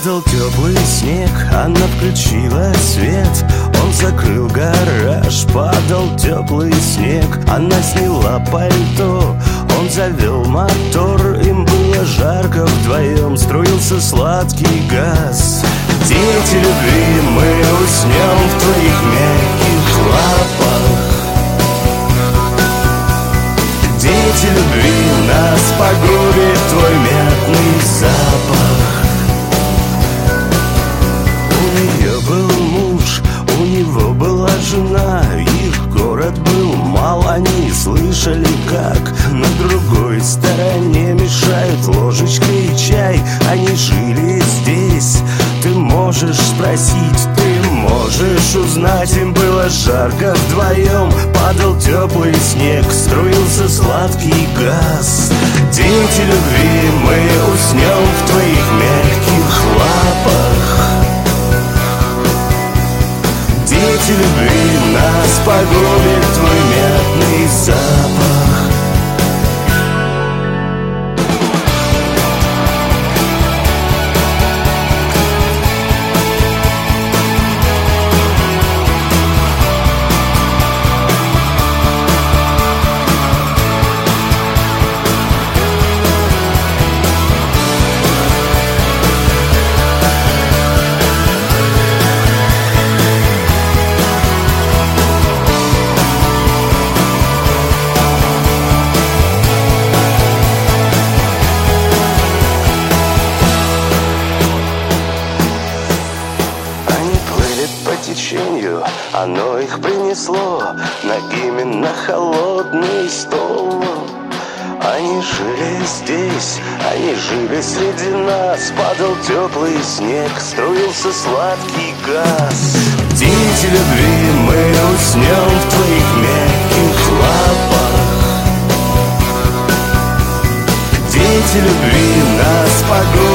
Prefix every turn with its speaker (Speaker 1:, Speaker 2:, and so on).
Speaker 1: Падал теплый снег, она включила свет. Он закрыл гараж, падал теплый снег. Она сняла пальто, он завел мотор. Им было жарко вдвоем, струился сладкий газ. Дети любви, мы уснем в твоих мягких лапах. Дети любви, нас погубит твой мятный запах. У нее был муж, у него была жена. Их город был мал, они слышали, как на другой стороне мешают ложечкой чай. Они жили здесь, ты можешь спросить, ты можешь узнать. Им было жарко вдвоем, падал теплый снег, струился сладкий газ. Дети любви, мы уснем в твоих мягких лапах. Дети любви, нас погубит твой мятный запах. Оно их принесло ногими на холодный стол. Они жили здесь, они жили среди нас. Падал теплый снег, струился сладкий газ. Дети любви, мы уснем в твоих мягких лапах. Дети любви, нас погубят